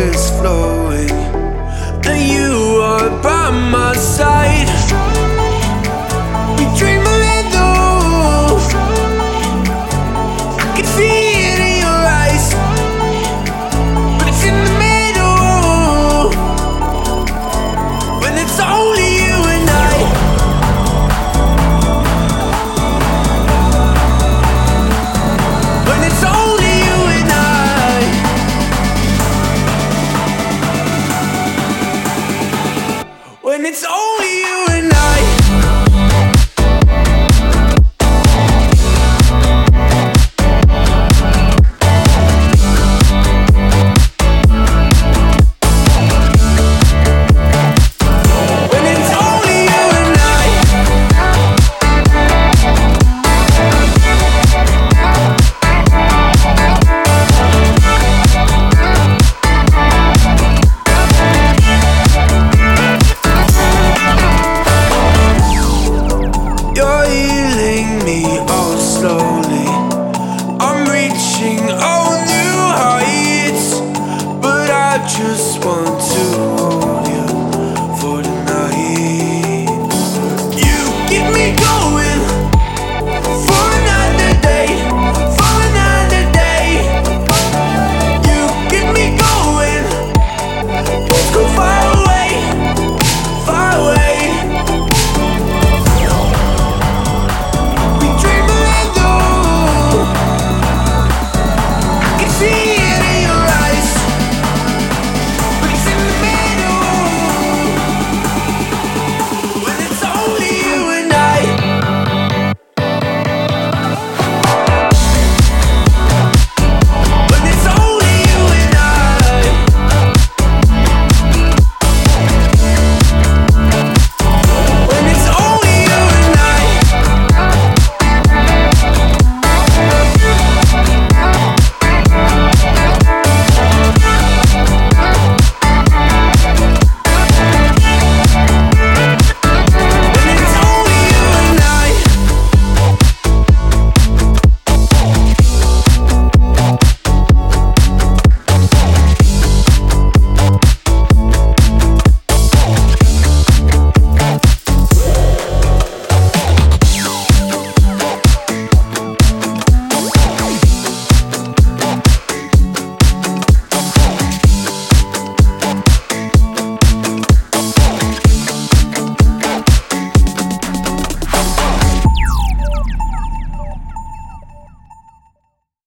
is flowing, and you are by my side. We dream a little, I can see it in your eyes, but it's in the middle, when it's only you and I. When it's only you and I. When it's only you and I. When it's only you and I. You're healing me all slowly. I'm reaching all new heights, but I just want to